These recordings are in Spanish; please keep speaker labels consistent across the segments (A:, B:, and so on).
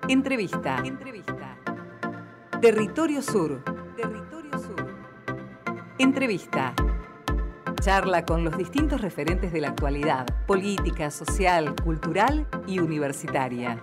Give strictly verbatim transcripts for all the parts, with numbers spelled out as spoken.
A: Entrevista. Entrevista. Territorio Sur. Territorio Sur. Entrevista. Charla con los distintos referentes de la actualidad, política, social, cultural y universitaria.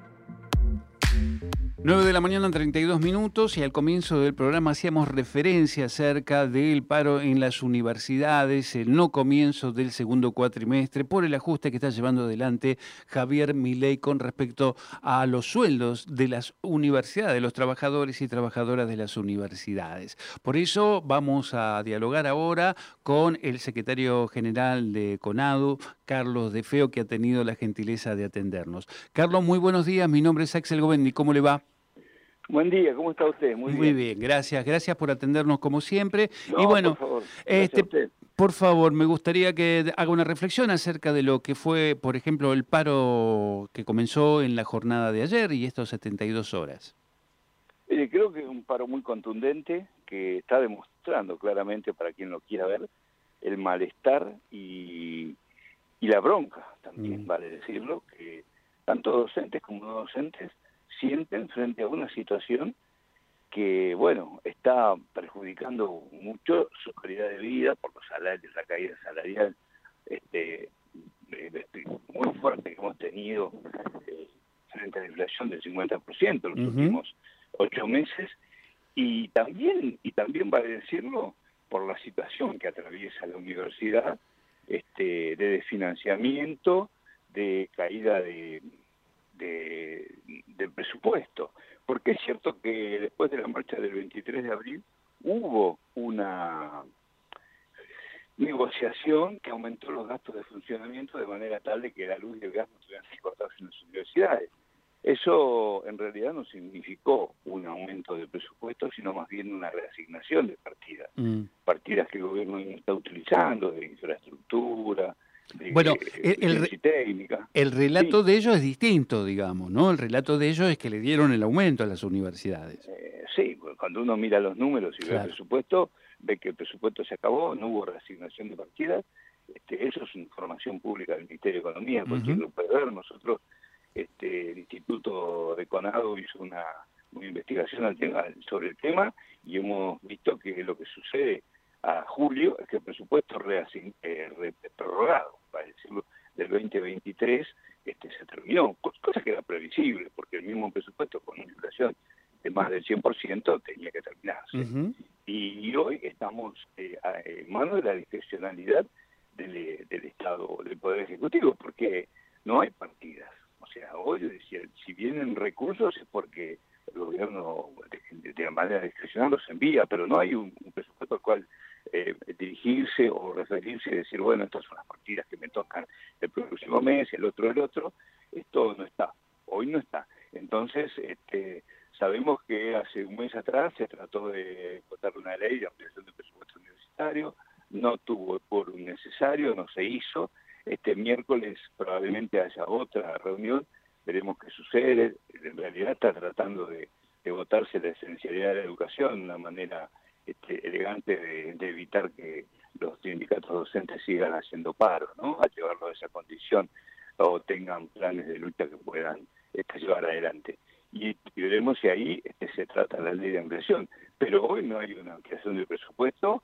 B: nueve de la mañana, treinta y dos minutos, y al comienzo del programa hacíamos referencia acerca del paro en las universidades, el no comienzo del segundo cuatrimestre, por el ajuste que está llevando adelante Javier Milei con respecto a los sueldos de las universidades, de los trabajadores y trabajadoras de las universidades. Por eso vamos a dialogar ahora con el secretario general de CONADU, Carlos De Feo, que ha tenido la gentileza de atendernos. Carlos, muy buenos días, mi nombre es Axel Govendi, ¿cómo le va?
C: Buen día, ¿cómo está usted? Muy,
B: Muy
C: bien.
B: bien, gracias, gracias por atendernos como siempre.
C: No,
B: y bueno,
C: por favor,
B: este,
C: a usted.
B: por favor, me gustaría que haga una reflexión acerca de lo que fue, por ejemplo, el paro que comenzó en la jornada de ayer y estos setenta y dos horas.
C: Eh, creo que es un paro muy contundente que está demostrando claramente, para quien lo quiera ver, el malestar y, y la bronca, también
B: Mm.
C: vale decirlo, que tanto docentes como no docentes sienten frente a una situación que, bueno, está perjudicando mucho su calidad de vida por los salarios, la caída salarial este, este, muy fuerte que hemos tenido eh, frente a la inflación del cincuenta por ciento en los
B: Uh-huh.
C: últimos ocho meses, y también, y también vale decirlo, por la situación que atraviesa la universidad, este, de desfinanciamiento, de caída de, de, del presupuesto. Porque es cierto que después de la marcha del veintitrés de abril hubo una negociación que aumentó los gastos de funcionamiento de manera tal de que la luz y el gas no tuvieran que ser cortados en las universidades. Eso en realidad no significó un aumento de presupuesto, sino más bien una reasignación de partidas.
B: Mm.
C: Partidas que el gobierno no está utilizando, de infraestructura, de
B: Bueno, el, el,
C: ciencia y técnica.
B: el relato
C: Sí.
B: de ellos es distinto, digamos, ¿no? El relato de ellos es que le dieron el aumento a las universidades.
C: Eh, sí, cuando uno mira los números y
B: Claro.
C: ve el presupuesto, ve que el presupuesto se acabó, no hubo reasignación de partidas. Este, eso es información pública del Ministerio de Economía, cualquiera
B: Uh-huh.
C: lo puede ver. Nosotros, este, el Instituto de CONADU hizo una, una investigación al tema, sobre el tema, y hemos visto que lo que sucede a julio es que el presupuesto reasign, eh, re, prorrogado, para decirlo, del veinte veintitrés este, se terminó, cosa que era previsible, porque el mismo presupuesto con una inflación de más del cien por ciento tenía que terminarse.
B: Uh-huh.
C: Y hoy estamos eh, en manos de la discrecionalidad del, del Estado, del Poder Ejecutivo, porque no hay partidas. O sea, hoy, si, si vienen recursos es porque el gobierno de, de manera discrecional los envía, pero no hay un, un presupuesto al cual eh, dirigirse o referirse y decir, bueno, estas son las partidas que me tocan el próximo mes, el otro el otro. Esto no está, hoy no está. Entonces, este, sabemos que hace un mes atrás se trató de votar una ley de ampliación del presupuesto universitario, no tuvo el quórum necesario, no se hizo. Este miércoles probablemente haya otra reunión, veremos qué sucede. En realidad está tratando de, de votarse la esencialidad de la educación de una manera este, elegante de, de evitar que los sindicatos docentes sigan haciendo paro, ¿no? A llevarlo a esa condición o tengan planes de lucha que puedan este, llevar adelante. Y, y veremos si ahí este, se trata la ley de ampliación. Pero hoy no hay una ampliación del presupuesto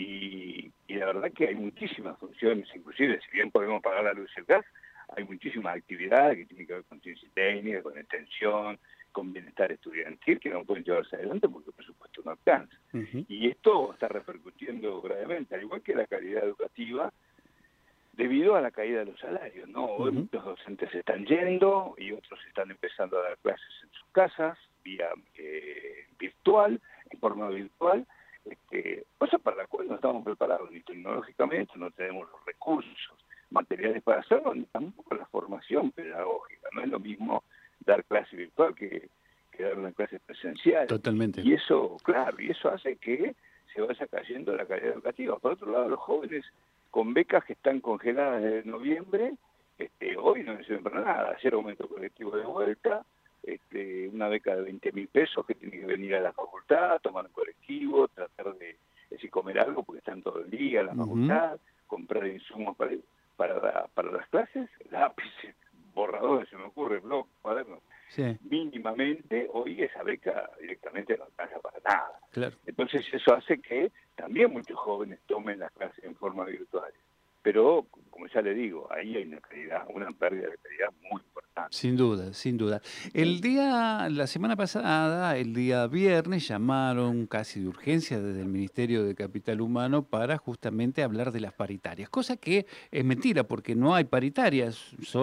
C: y, y la verdad que hay muchísimas funciones, inclusive si bien podemos pagar la luz y el gas, hay muchísimas actividades que tienen que ver con ciencia y técnica, con extensión, con bienestar estudiantil, que no pueden llevarse adelante porque el presupuesto no alcanza.
B: Uh-huh.
C: Y esto está repercutiendo gravemente, al igual que la calidad educativa, debido a la caída de los salarios, ¿no? Hoy
B: Uh-huh.
C: muchos docentes se están yendo y otros están empezando a dar clases en sus casas, vía eh, virtual, en forma virtual, este, cosa para la cual no estamos preparados ni tecnológicamente, no tenemos los recursos materiales para hacerlo, ni tampoco la formación pedagógica. No es lo mismo dar clase virtual que, que dar una clase presencial.
B: Totalmente.
C: Y eso, claro, y eso hace que se vaya cayendo la calidad educativa. Por otro lado, los jóvenes con becas que están congeladas desde noviembre, este, hoy no sirven para nada. Ayer aumento colectivo de vuelta, este, una beca de veinte mil pesos que tiene que venir a la facultad, tomar un colectivo, tratar de, de comer algo porque están todo el día en la
B: Uh-huh.
C: facultad, comprar insumos para, para, para las clases, lápices, borradores, se me ocurre, blog, cuadernos.
B: sí.
C: mínimamente, hoy esa beca directamente no alcanza para nada.
B: Claro.
C: Entonces eso hace que también muchos jóvenes tomen las clases en forma virtual. Pero, como ya le digo, ahí hay una calidad, una pérdida de calidad muy importante.
B: Sin duda, sin duda. El día, la semana pasada, el día viernes, llamaron casi de urgencia desde el Ministerio de Capital Humano para justamente hablar de las paritarias, cosa que es mentira porque no hay paritarias,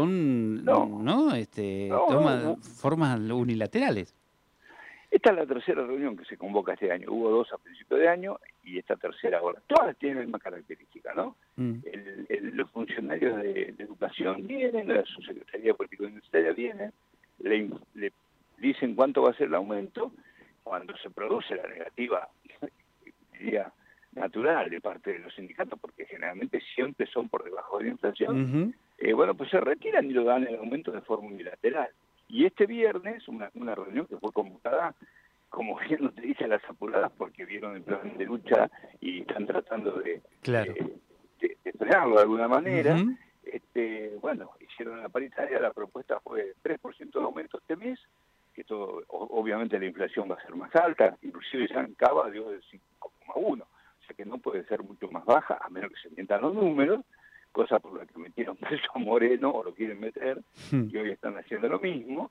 B: son,
C: No,
B: ¿no? Este,
C: no, no,
B: toma
C: no.
B: formas unilaterales.
C: Esta es la tercera reunión que se convoca este año. Hubo dos a principio de año y esta tercera ahora. Todas tienen la misma característica, ¿no?
B: Mm.
C: El, el, los funcionarios de, de educación vienen, la subsecretaría político-universitaria viene, le, le dicen cuánto va a ser el aumento. Cuando se produce la negativa, diría, natural de parte de los sindicatos, porque generalmente siempre son por debajo de la inflación,
B: Ujú.
C: eh, bueno, pues se retiran y lo dan el aumento de forma unilateral. Y este viernes, una, una reunión que fue convocada, como bien nos dice, a las apuradas, porque vieron el plan de lucha y están tratando de,
B: Claro.
C: de, de, de frenarlo de alguna manera.
B: Ujú.
C: este, bueno, hicieron la paritaria, la propuesta fue tres por ciento de aumento este mes, que todo, o, obviamente la inflación va a ser más alta, inclusive ya en Cava dio del cinco coma uno, o sea que no puede ser mucho más baja, a menos que se mientan los números, cosa por la que metieron preso a Moreno, o lo quieren meter,
B: Mm.
C: y hoy están haciendo lo mismo.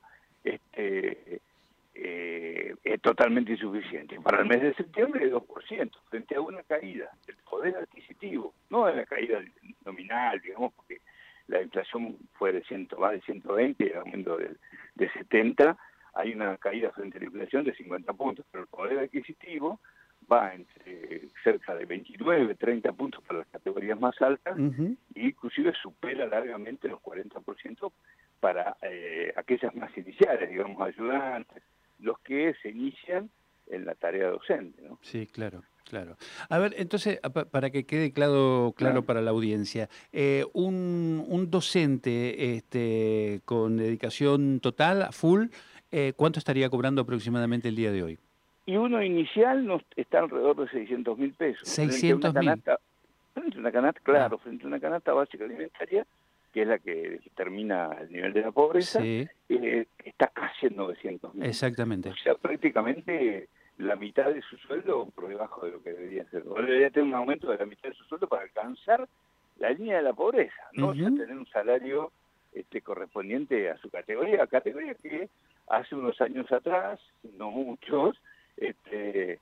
C: este eh, es totalmente insuficiente. Para el mes de septiembre es dos por ciento, frente a una caída del poder adquisitivo, no de la caída nominal, digamos, porque la inflación fue de cien, más de ciento veinte y el aumento de, de setenta, hay una caída frente a la inflación de cincuenta puntos, pero el poder adquisitivo va entre cerca de veintinueve, treinta puntos para las categorías más altas,
B: Ujú.
C: e inclusive supera largamente los cuarenta por ciento para eh, aquellas más iniciales, digamos, ayudantes, los que se inician en la tarea docente, ¿no?
B: Sí, claro, claro. A ver, entonces, a pa- para que quede claro, claro
C: Ah,
B: para la audiencia, eh, un, un docente este, con dedicación total, a full, eh, ¿cuánto estaría cobrando aproximadamente el día de hoy?
C: Y uno inicial nos está alrededor de seiscientos mil pesos, frente a una
B: Seiscientos mil.
C: canasta, frente a una canasta,
B: Ah,
C: claro, frente a una canasta básica alimentaria, que es la que determina el nivel de la pobreza,
B: sí,
C: eh, está casi en novecientos mil. O
B: exactamente.
C: sea, prácticamente la mitad de su sueldo por debajo de lo que debería ser. O debería tener un aumento de la mitad de su sueldo para alcanzar la línea de la pobreza, no ya
B: Ujú.
C: tener un salario este, correspondiente a su categoría, categoría que hace unos años atrás, no muchos, este,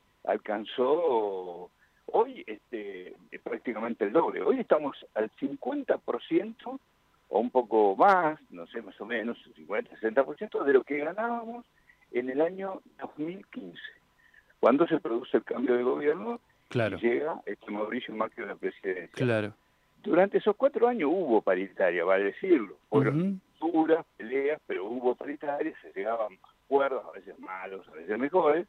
C: alcanzó hoy este, prácticamente el doble. Hoy estamos al cincuenta por ciento o un poco más, no sé, más o menos, cincuenta, sesenta por ciento de lo que ganábamos en el año dos mil quince, cuando se produce el cambio de gobierno y
B: Claro,
C: llega este Mauricio Macri a la presidencia.
B: claro.
C: Durante esos cuatro años hubo paritaria, vale decirlo. Fueron
B: Ujú.
C: duras peleas, pero hubo paritaria, se llegaban a acuerdos, a veces malos, a veces mejores,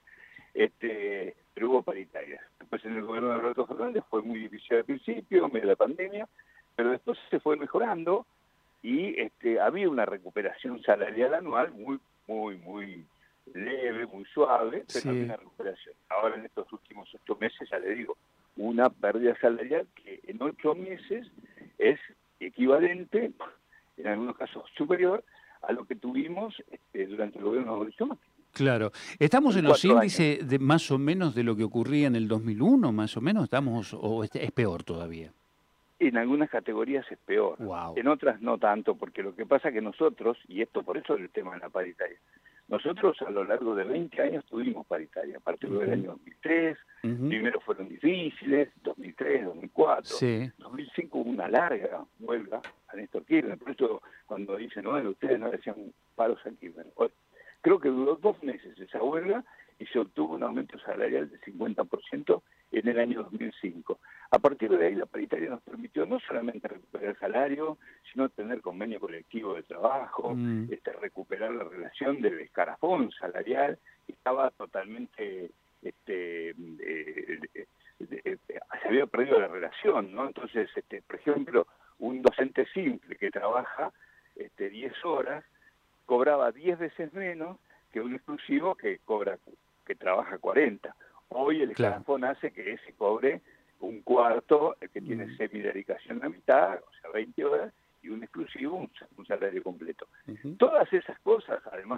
C: este, pero hubo paritarias. Después en el gobierno de Alberto Fernández fue muy difícil al principio, en medio de la pandemia, pero después se fue mejorando y este, había una recuperación salarial anual muy, muy, muy leve, muy suave, pero había
B: Sí.
C: una recuperación. Ahora en estos últimos ocho meses, ya le digo, una pérdida salarial que en ocho meses es equivalente, en algunos casos superior, a lo que tuvimos este, durante el gobierno de Mauricio Macri,
B: Claro. ¿Estamos
C: en
B: en los
C: cuatro años.
B: índices de más o menos de lo que ocurría en el dos mil uno, más o menos? ¿Estamos o es, es peor todavía?
C: En algunas categorías es peor,
B: Wow.
C: en otras no tanto, porque lo que pasa que nosotros, y esto por eso es el tema de la paritaria, nosotros a lo largo de veinte años tuvimos paritaria, a partir del año dos mil tres, primero fueron difíciles, dos mil tres, dos mil cuatro,
B: Sí,
C: dos mil cinco hubo una larga huelga a Néstor Kirchner, por eso cuando dicen, no, ustedes no le hacían paros a Kirchner. Creo que duró dos meses esa huelga y se obtuvo un aumento salarial del cincuenta por ciento en el año dos mil cinco. A partir de ahí la paritaria nos permitió no solamente recuperar el salario, sino tener convenio colectivo de trabajo,
B: mm,
C: este, recuperar la relación del escarafón salarial, que estaba totalmente, este, eh, eh, eh, se había perdido la relación, ¿no? Entonces, este, por ejemplo, un docente simple que trabaja este, diez horas, cobraba diez veces menos que un exclusivo que cobra que trabaja cuarenta. Hoy el
B: claro.
C: escalafón hace que ese cobre un cuarto, el que tiene
B: Mm,
C: semidedicación la mitad, o sea, veinte horas, y un exclusivo un, un salario completo.
B: ujú.
C: Todas esas cosas, además de otras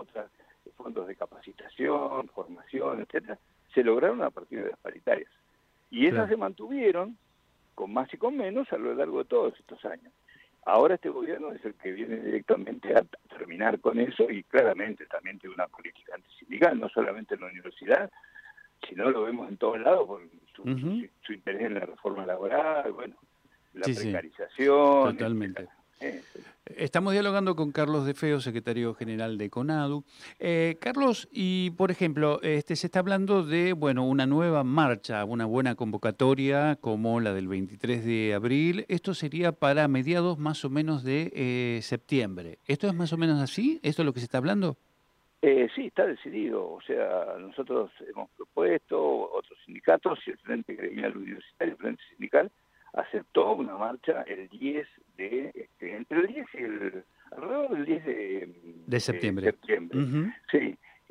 C: otras fondos de capacitación, formación, etcétera, se lograron a partir de las paritarias. Y esas
B: Claro.
C: se mantuvieron con más y con menos a lo largo de todos estos años. Ahora este gobierno es el que viene directamente a terminar con eso y claramente también tiene una política antisindical, no solamente en la universidad, sino lo vemos en todos lados por su, uh-huh. su, su interés en la reforma laboral, bueno, la
B: sí,
C: precarización.
B: Sí, totalmente.
C: Etcétera. Eh, sí.
B: Estamos dialogando con Carlos De Feo, secretario general de CONADU. Eh, Carlos, y por ejemplo, este, se está hablando de bueno, una nueva marcha, una buena convocatoria como la del veintitrés de abril. Esto sería para mediados más o menos de eh, septiembre. ¿Esto es más o menos así? ¿Esto es lo que se está hablando?
C: Eh, sí, está decidido. O sea, nosotros hemos propuesto, otros sindicatos y el Frente Gremial Universitario, el Frente Sindical, aceptó una marcha el diez de, este, entre el diez y el, alrededor del diez de,
B: de septiembre.
C: De septiembre.
B: Uh-huh.
C: Sí,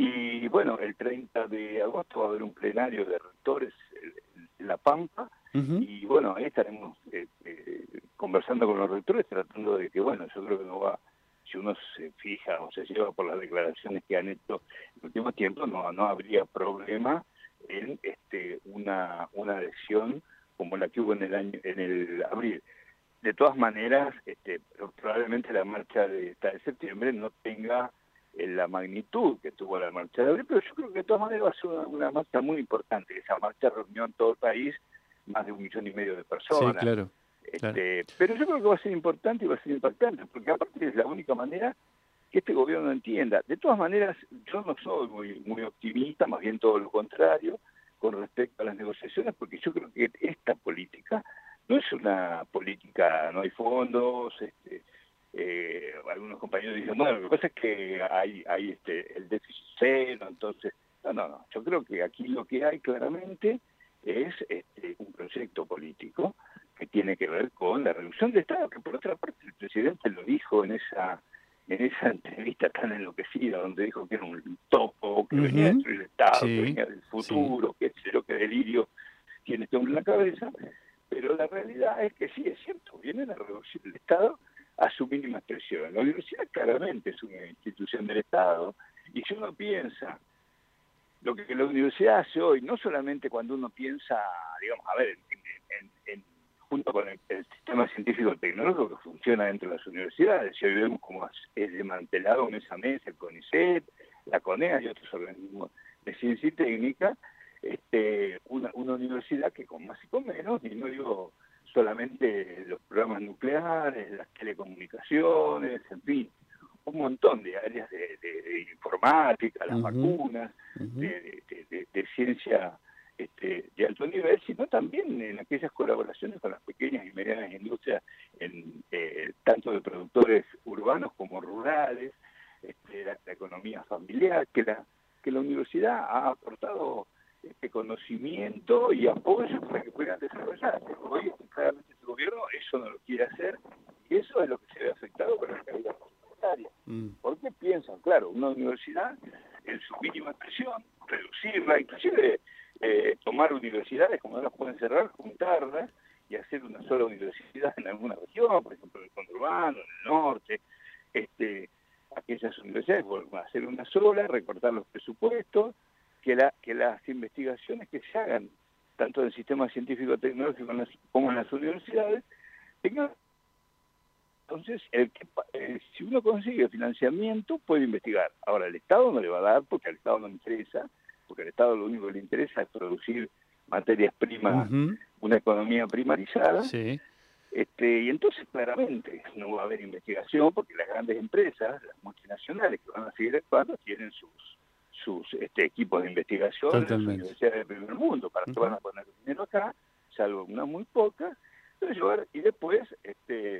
C: y bueno, el treinta de agosto va a haber un plenario de rectores en La Pampa, uh-huh. y bueno, ahí estaremos eh, eh, conversando con los rectores, tratando de que, bueno, yo creo que no va, si uno se fija o se lleva por las declaraciones que han hecho en el último tiempo, no, no habría problema en este, una, una adhesión como la que hubo en el año, en el abril. De todas maneras, este, probablemente la marcha de esta de septiembre no tenga eh, la magnitud que tuvo la marcha de abril, pero yo creo que de todas maneras va a ser una, una marcha muy importante. Esa marcha reunió en todo el país más de un millón y medio de personas.
B: Sí, claro.
C: Este,
B: claro.
C: Pero yo creo que va a ser importante y va a ser impactante, porque aparte es la única manera que este gobierno entienda. De todas maneras, yo no soy muy, muy optimista, más bien todo lo contrario, con respecto a las negociaciones, porque yo creo que esta política no es una política, no hay fondos, este, eh, algunos compañeros dicen, bueno, lo que pasa es que hay, hay este, el déficit cero, entonces, no, no, no, yo creo que aquí lo que hay claramente es este, un proyecto político que tiene que ver con la reducción del Estado, que por otra parte el presidente lo dijo en esa en esa entrevista tan enloquecida, donde dijo que era un topo, que
B: uh-huh.
C: venía dentro del Estado,
B: sí,
C: que venía del futuro, sí. qué sé yo, qué delirio tiene este hombre en la cabeza, pero la realidad es que sí, es cierto, viene la reducción del Estado a su mínima expresión. La universidad claramente es una institución del Estado, y si uno piensa lo que la universidad hace hoy, no solamente cuando uno piensa, digamos, a ver, en, en, en junto con el, el sistema científico-tecnológico que funciona dentro de las universidades, y hoy vemos cómo es desmantelado en esa mesa el CONICET, la CONEA y otros organismos de ciencia y técnica, este, una, una universidad que con más y con menos, y no digo solamente los programas nucleares, las telecomunicaciones, en fin, un montón de áreas de, de, de informática, las uh-huh. vacunas, uh-huh. de, de, de, de ciencia este, de alto nivel, sino también en aquellas colaboraciones con las pequeñas y medianas industrias, en, eh, tanto de productores urbanos como rurales, este, la, la economía familiar, que la, que la universidad ha aportado este conocimiento y apoyo para que puedan desarrollarse. Hoy, claramente, el gobierno eso no lo quiere hacer, y eso es lo que se ve afectado por la caída universitaria. Mm. ¿Por qué piensan? Claro, una universidad, en su mínima expresión, reducirla, inclusive eh, tomar universidades, como no las pueden cerrar, juntarlas y hacer una sola universidad en alguna región, por ejemplo, en el conurbano, en el norte, este, aquellas universidades, bueno, hacer una sola, recortar los presupuestos, que, la, que las investigaciones que se hagan, tanto en el sistema científico-tecnológico como en las universidades, tengan. Entonces, el que, eh, si uno consigue financiamiento, puede investigar. Ahora, el Estado no le va a dar porque al Estado no le interesa, porque al Estado lo único que le interesa es producir materias primas, uh-huh. una economía primarizada.
B: Sí.
C: Este, y entonces, claramente, no va a haber investigación porque las grandes empresas, las multinacionales que van a seguir actuando, tienen sus sus este, equipos de investigación en las universidades del primer mundo. ¿Para qué uh-huh. van a poner dinero acá? Salvo unas muy pocas. Entonces, y después, este...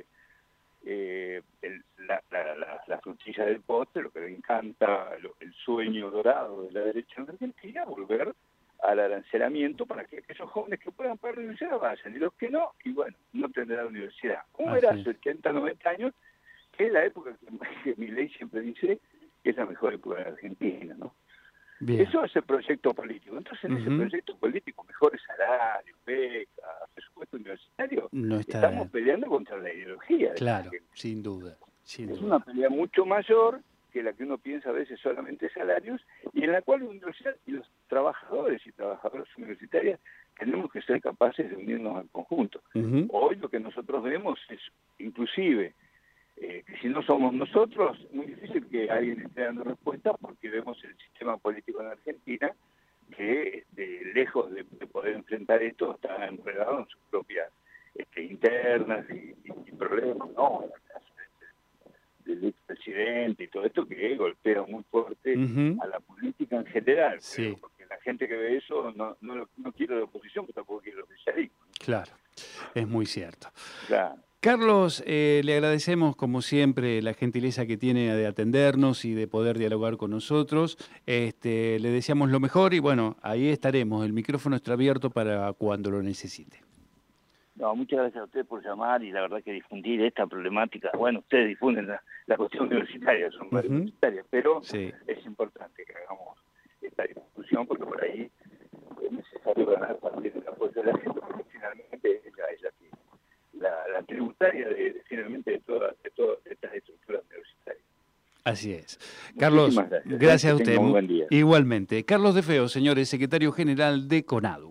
C: Eh, el, la, la, la, la frutilla del postre, lo que le encanta, lo, el sueño dorado de la derecha en Argentina, volver al arancelamiento para que aquellos jóvenes que puedan pagar la universidad vayan, y los que no, y bueno, no tendrán la universidad. ¿Cómo era hace ochenta, noventa años? Que es la época que, que Milei siempre dice que es la mejor época de Argentina, ¿no? Bien. Eso es el proyecto político. Entonces, en uh-huh. ese proyecto político, mejores salarios, becas, presupuesto universitario, no está... estamos peleando contra la ideología.
B: Claro, sin duda, sin
C: es
B: duda.
C: una pelea mucho mayor que la que uno piensa a veces solamente salarios, y en la cual la universidad y los trabajadores y trabajadoras universitarias tenemos que ser capaces de unirnos al conjunto. Uh-huh. Hoy lo que nosotros vemos es, inclusive, eh, que si no somos nosotros, es muy difícil que alguien esté dando respuesta, porque vemos el sistema político en Argentina, que este, lejos de, de poder enfrentar esto, está enredado en sus propias este, internas y, y, y problemas, ¿no? Del expresidente y todo esto, que golpea muy fuerte uh-huh. a la política en general.
B: Sí.
C: Pero porque la gente que ve eso no, no, no quiere la oposición, pero tampoco quiere el oficialismo.
B: Claro, es muy cierto.
C: Claro.
B: Carlos, eh, le agradecemos como siempre la gentileza que tiene de atendernos y de poder dialogar con nosotros. Este, le deseamos lo mejor y bueno, ahí estaremos. El micrófono está abierto para cuando lo necesite.
C: No, muchas gracias a usted por llamar y la verdad que difundir esta problemática. Bueno, ustedes difunden la, la cuestión universitaria, son uh-huh. universitarias, pero sí. es importante que hagamos esta discusión porque por ahí es necesario ganar también el apoyo de la gente, porque finalmente ella es la que La, la tributaria de, de finalmente de todas de todas estas estructuras universitarias.
B: Así es. Carlos, gracias, gracias a usted.
C: Un buen día.
B: Igualmente. Carlos De Feo, señores, secretario general de CONADU.